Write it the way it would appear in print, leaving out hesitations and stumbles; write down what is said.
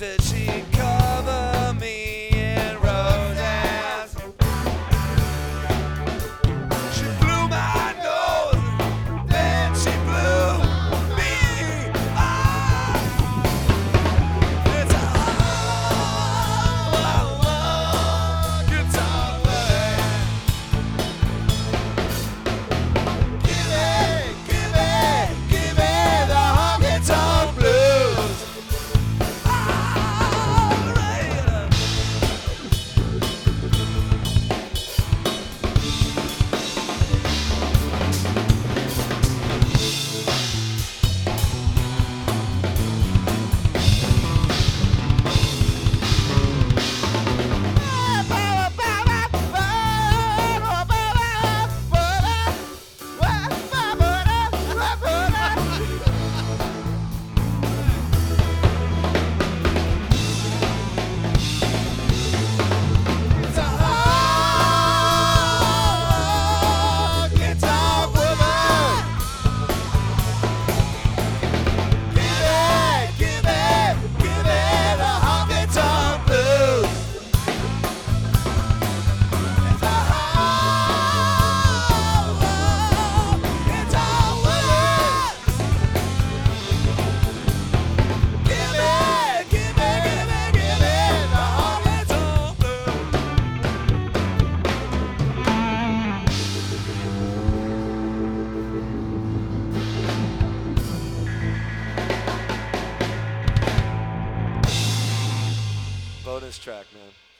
said she'd cover me in roses. She blew my nose, then she blew me off. It's a guitar playing. Give me the honky tonk blues. Bonus track, man.